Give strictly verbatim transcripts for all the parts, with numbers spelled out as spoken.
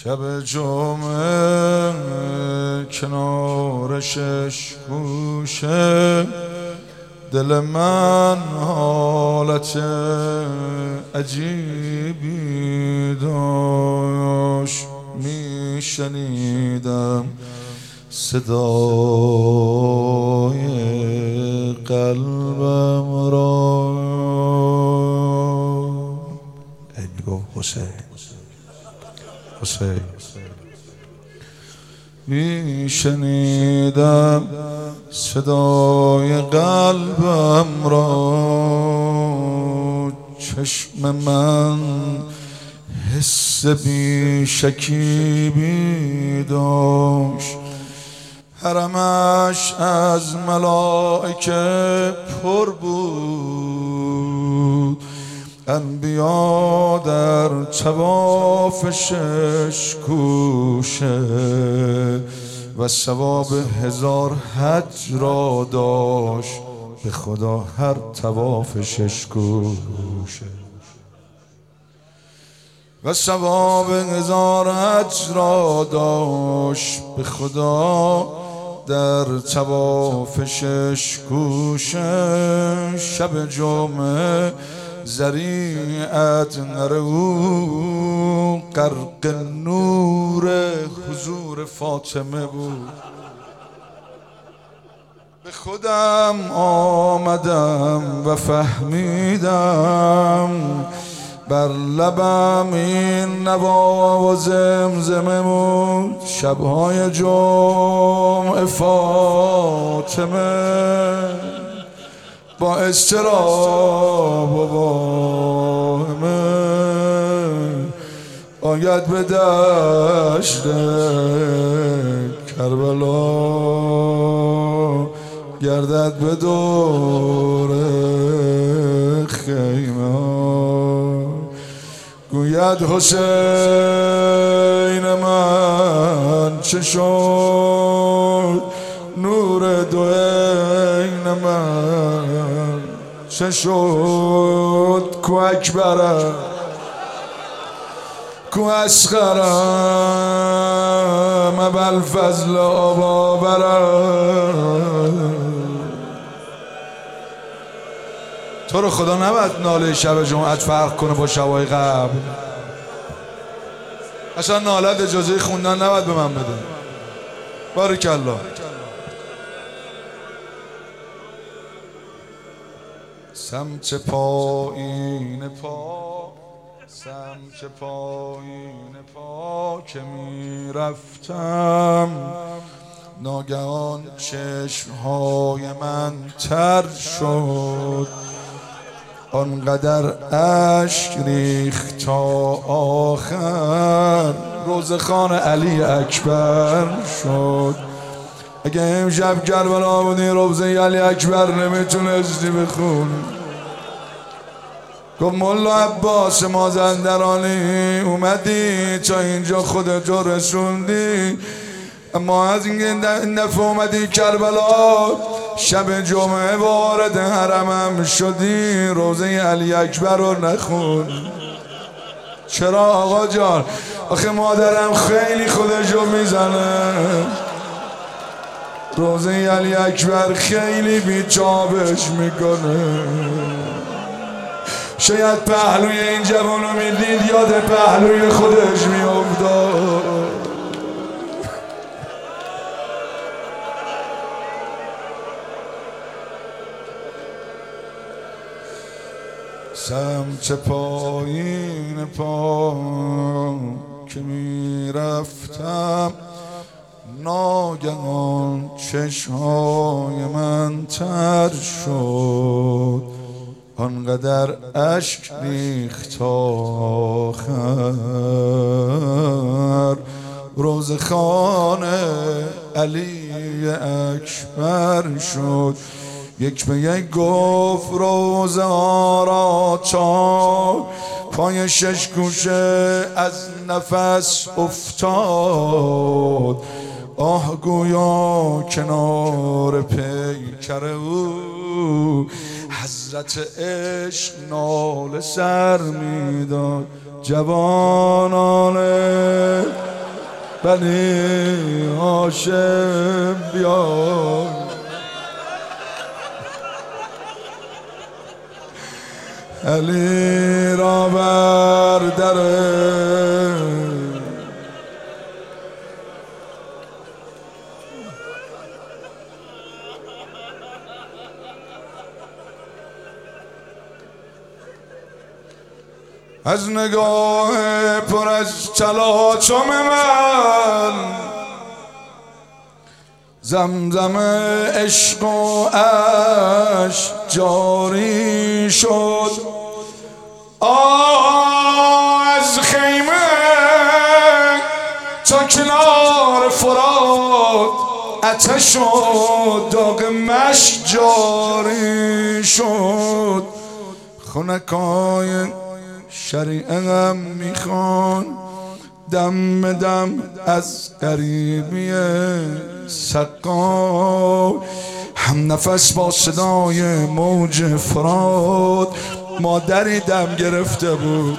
شب جمعه کنار شش گوشه دل من حالت عجیبی داشت، میشنیدم صدای قلبم را. ای میگفت حسین حسین میشنیدم صدای قلبم را، چشم من حس بی شکیبی داشت، حرمش از ملائکه پر بود، انبیا در طواف شش گوشه و ثواب هزار حج را داشت به خدا هر طواف شش گوشه، و ثواب هزار حج را داشت به خدا در طواف شش گوشه. شب جمعه ذریعت نر او غرق نور حضور فاطمه بود. به خودم آمدم و فهمیدم بر لبم این نوا و زمزمه بود. شبهای جمعه فاطمه با اضطراب و واهمه آید به دشت کربلا، گردد به دور خیمه، گوید حسین من چه شد، نور دو عین من چه شد، کو اکبرم کو اصغرم ابوالفضل آبابرم. تو رو خدا نباید ناله شب جمعت فرق کنه با شبای قبل. اصلا نالت اجازه خوندن نباید به من بده. بارکالله. سمت پایین پا سمت پایین پا که می رفتم، ناگهان چشمهای من تر شد، آنقدر اشک ریخت تا آخر روزخان علی اکبر شد. اگه امشب کربلا بودی روزه علی اکبر نمیتونستی بخونی. گفت مولا عباس مازندرانی اومدی تا اینجا خودتو رسوندی، اما از این دفعه اومدی کربلا شب جمعه وارد حرمم شدی، روزه علی اکبر رو نخون. چرا آقا جان؟ آخه مادرم خیلی خودشو میزنه، روزه علی اکبر خیلی بیچابش میکنه. شاید پهلوی این جوانو میدید یاد پهلوی خودش میافتاد. سمت پایین پا که میرفتم، ناگهان چشمهای من تر شد، آنقدر اشک ریخت تا آخر روزخان علی اکبر شد. یک به یک گفت روزه ها را تا پای شش گوشه از نفس افتاد، آه گویا کنار پیکر او حضرت عشق ناله سر میداد. جوانان بنی هاشم بیا علی را بر دره از نگاه پر از تلاطم من زمزم عشق و عشق جاری شد. آه از خیمه تا کنار فرات آتش و داغ مشک جاری شد. خنکای شریعه میخوان دم به دم از غریبی سقا هم نفس با صدای موج فرات. مادری دم گرفته بود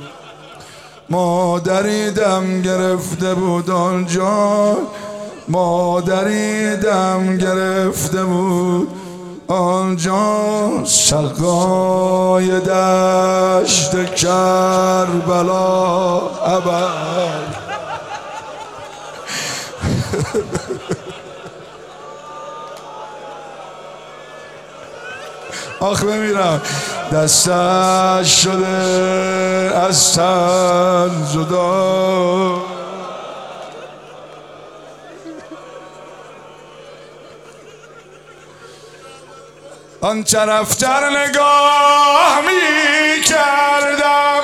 مادری دم گرفته بود آنجا مادری دم گرفته بود آنجا سقای دشت کربلا ابد. آخ بمیرم دستش شده از تن جدا. آن طرفتر نگاه می کردم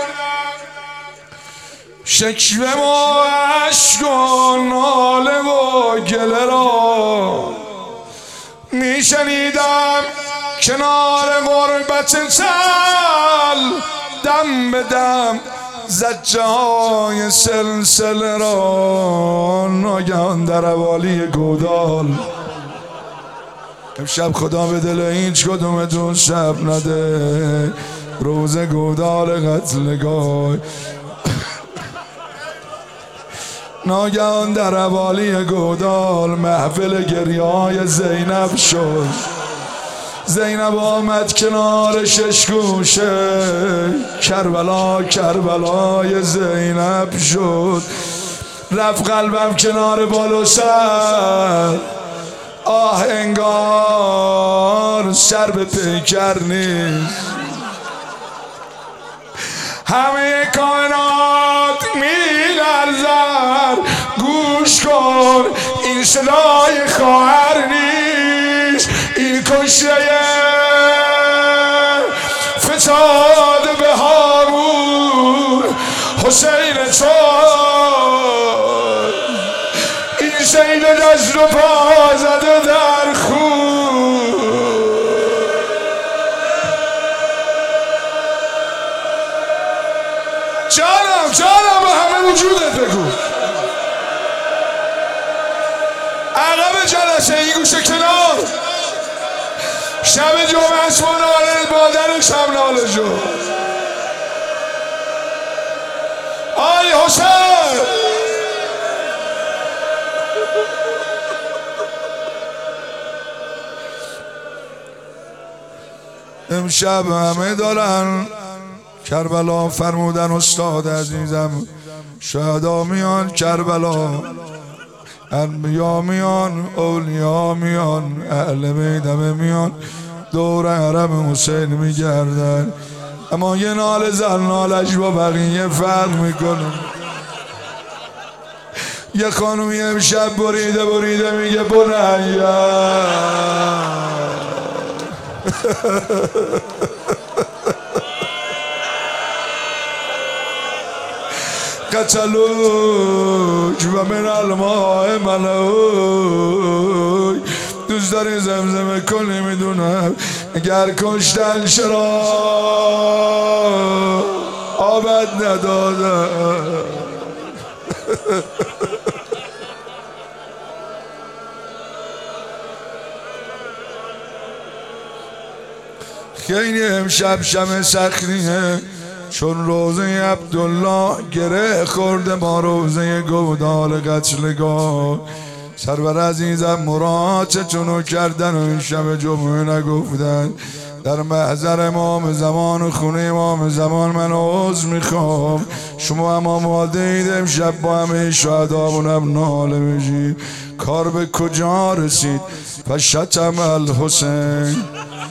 شکوه و اشک و ناله و گله را می شنیدم کنار غربت تل دم به دم زجه های سلسله را. ناگهان در حوالی گودال امشب خدا به دل هیچ کدومتون شب نده روز گودال قتلگاه. ناگهان در حوالی گودال محفل گریه های زینب شد. زینب آمد کنار شش گوشه کربلا کربلای زینب شد. رفت قلبم کنار بالو سر آه انگار سر به پیکر نیست. همه کائنات میلرزد گوش کن این صدای خواهر نیست. این کشته فتاد به هامون حسین تو این سیل دست و پا زده در خون. جانم جانم به همه وجودت بگو عقب جلسه این گوشه کنار شب جمعه اسم و ناله مادر شب ناله جو. آی حسین امشب همه دارن کربلا فرمودن استاد عزیزم شهدا میان کربلا انبیا میان اولیا میان اهل بیت میان دور حرم حسین میگردن. اما یه نال زن نالش با بقیه فرق میکنه. یه خانومی امشب بریده بریده میگه بنیا قتلوک و من الماء ملوک. دوست داری زمزمه کنی میدونم اگر کشتن چرا آبت ندادم. خیلی امشب شب سخنیه چون روزه عبدالله گره خورده با روزه گودال قتلگاه. سرور عزیزم مراد چونو کردن و این شب جمعه نگفتن. در محضر امام زمان و خونه امام زمان من عذر میخوام. شما هم آماده اید امشب با همه شهدامونم ناله بشید. کار به کجا رسید؟ فشتم الحسین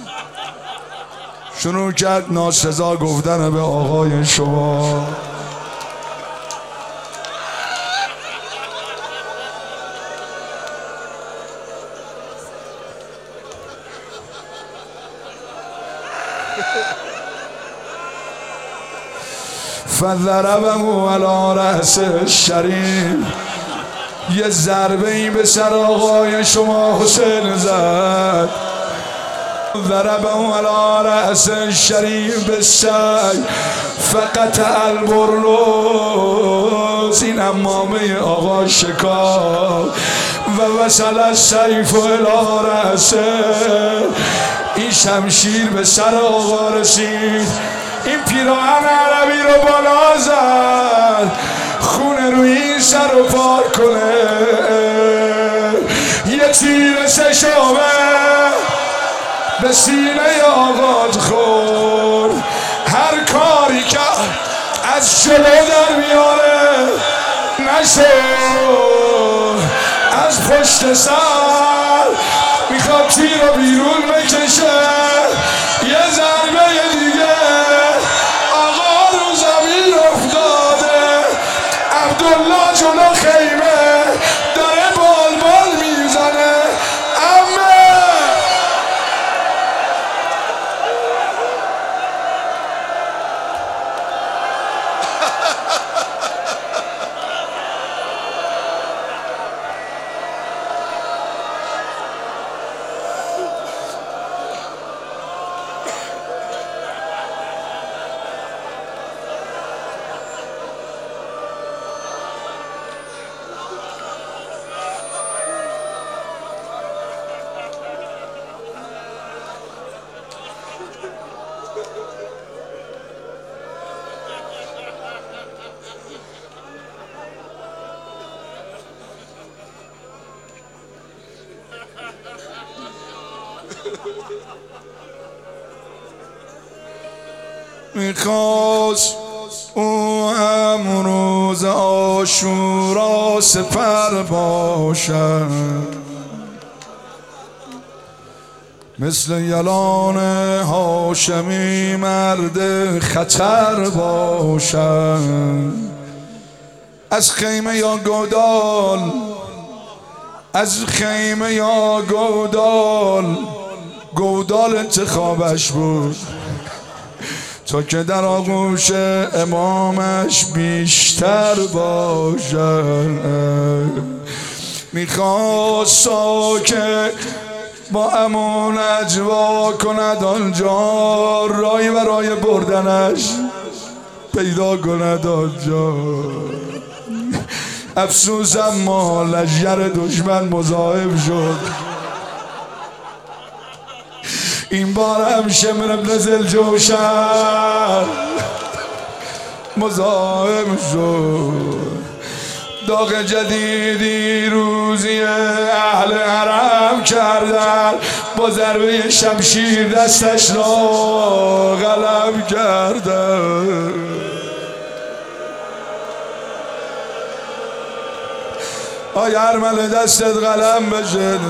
شروع کرد ناسزا گفتن به آقای شما. فضربه علی رأس الشریف، یه ضربه این به سر آقای شما حسین زد. ضربه علی رأس الشریف بالسیف فقطع البرنوس، این امامه آقا شکاف و وصل السیف الی رأسه، این شمشیر به سر آقا رسید. این پیراهن عربی رو بالا زد خونه روی این سر رو پاک کنه. یه تیر سشامه به سینه آقا خورد. هر کاری که از جلو در میاره نشد، از پشت سر میخواد تیر رو بیرون بکشه. یه ضربه دیگه آقا رو زمین افتاده. عبدالله جلو خیمه داره بال بال میزنه. امه میخواست او هم روز عاشورا سپر باشد، مثل یلان هاشمی مرد خطر باشد. از خیمه یا گودال، از خیمه یا گودال، گودال انتخابش بود تا که در آغوش امامش بیشتر باشد. میخواست که با امان اجوا کند آنجا، رای برای بردنش پیدا کند آنجا. افسوس اما لشکر دشمن مضاعف شد. این بار هم شمر ابن ذوالجوشن مضاعف شد. داغ جدیدی روزی اهل حرم کردن، با ضربه شمشیر دستش را قلم کردن. آی ارمله دستت قلم بشه.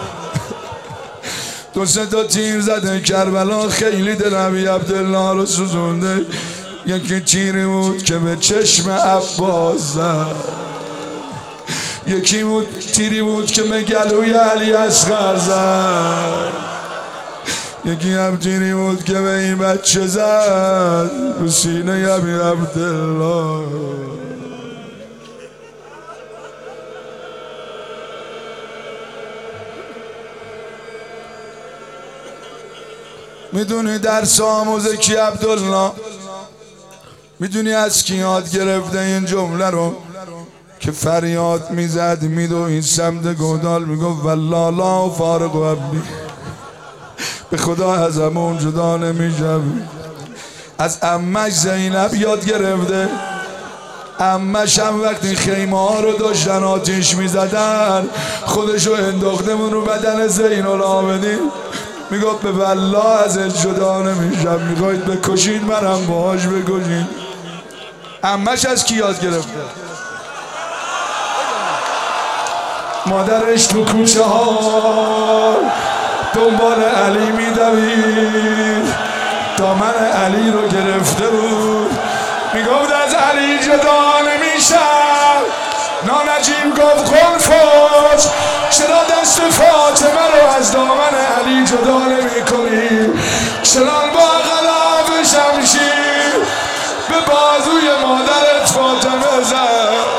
دو سه تا تیر زده کربلا، خیلی دل ابی عبدالله رو سوزونده. یکی تیری بود که به چشم عباس زد، یکی بود تیری بود که به گلوی علی اصغر زد، یکی هم تیری بود که به این بچه زد به سینه ابی عبدالله. میدونی درس آموزه کی عبدالله؟ میدونی از کی یاد گرفته این جمله رو؟ که فریاد میزد میدو این سمت گودال میگفت والله لا فارق عبدی، به خدا از همون جدا نمیشم. از عمش زینب یاد گرفته. عمش هم وقتی خیمه ها رو داشتن آتیش میزدن خودشو انداخته من رو بدن زین العابدین، میگفت به والله ازت جدا نمیشم، میخواید بکشین منم باهاش بکشین. عمش از کی یاد گرفته؟ مادرش تو کوچه ها دنبال علی میدوید، دامن علی رو گرفته بود، میگفت از علی جدا نمیشم. نانجیم گفت خلفش چرا دست فاطمه رو از دامن علی جدا نمی کنی؟ چرا با غلاف شمشیر به بازوی مادرت فاطمه زد؟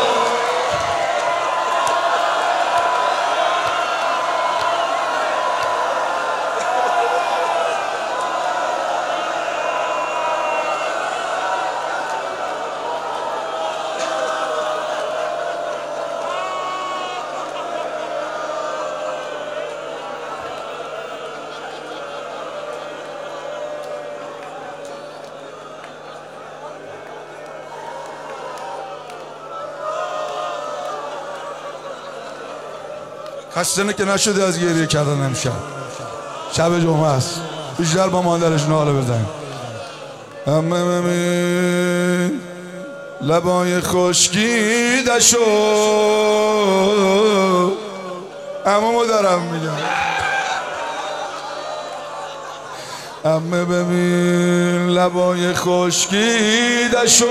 خسته که نشده از گریه کردن امشب، شب جمعه است، بیشتر با مادرش ناله بزنیم. امه ببین لبای خشکیده شو، عمومو دارم میگم. امه ببین لبای خشکیده شو،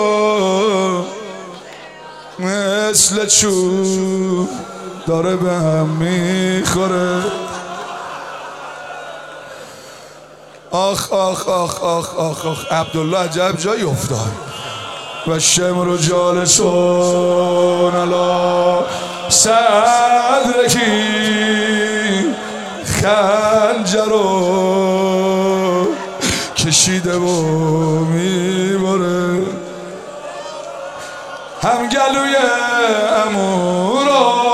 مثل چوب داره به هم میخوره. آخ آخ آخ آخ آخ آخ عبدالله عجب جایی افتاد. و شمر جالسون علا صدرکی خنجرو کشیده و میبره، هم گلوی امورا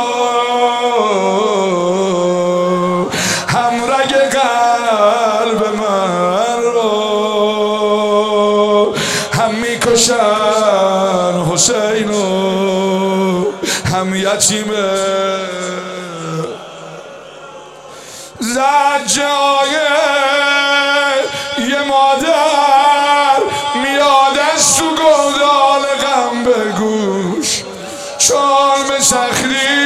میکشن حسینو، هم یتیمه زجای یه مادر میاد از تو گودال غم به گوش، چون به سختی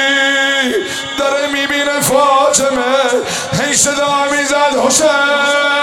داره میبینه فاطمه، هی صدا میزد حسین